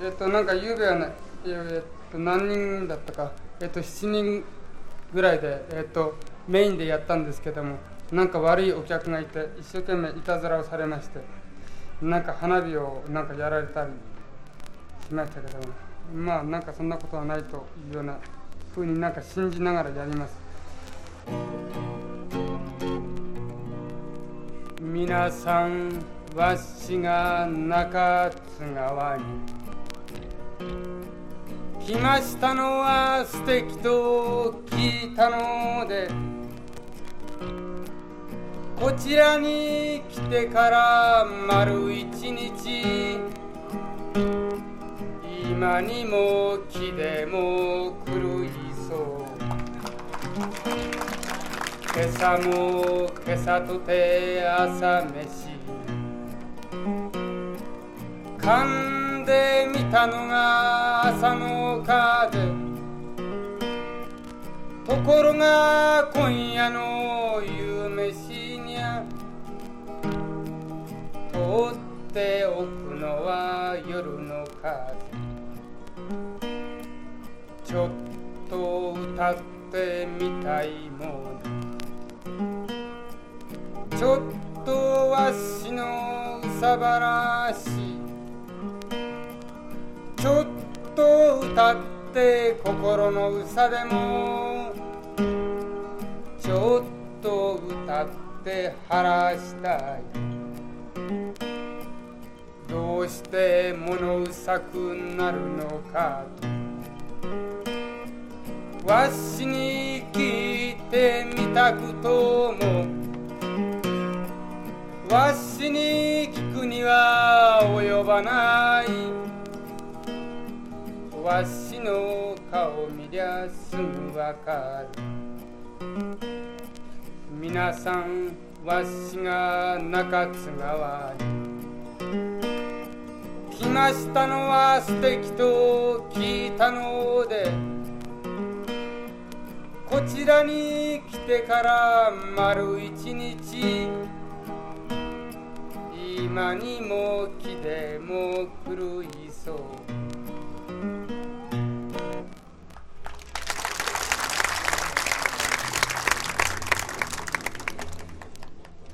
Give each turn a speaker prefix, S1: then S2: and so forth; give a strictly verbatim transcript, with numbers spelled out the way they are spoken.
S1: えっとなんかゆうべはね、えっと何人だったか、えっとしちにんぐらいで、えっとメインでやったんですけども、なんか悪いお客がいて一生懸命いたずらをされまして、なんか花火をなんかやられたりしましたけども、まあなんかそんなことはないというようなふうになんか信じながらやります。皆さん、わしが中津川に来ましたのは素敵と聞いたので、こちらに来てから丸一日、今にも来でも狂いそう。今朝も今朝とて朝飯噛んでみたのが朝の風。ところが今夜の夕飯にゃ取っておくのは夜の風。ちょっと歌ってみたいもの、ちょっとわしのうさばらし、ちょっと歌って心のうさでも、ちょっと歌って晴らしたい。どうして物うさくなるのかとわしに聞いてみたくとも、わしに聞くには及ばない。わしの顔見りゃすぐわかる。皆さん、わしが中津川に来ましたのは素敵と聞いたので、こちらに来てから丸一日、今にも来でも来る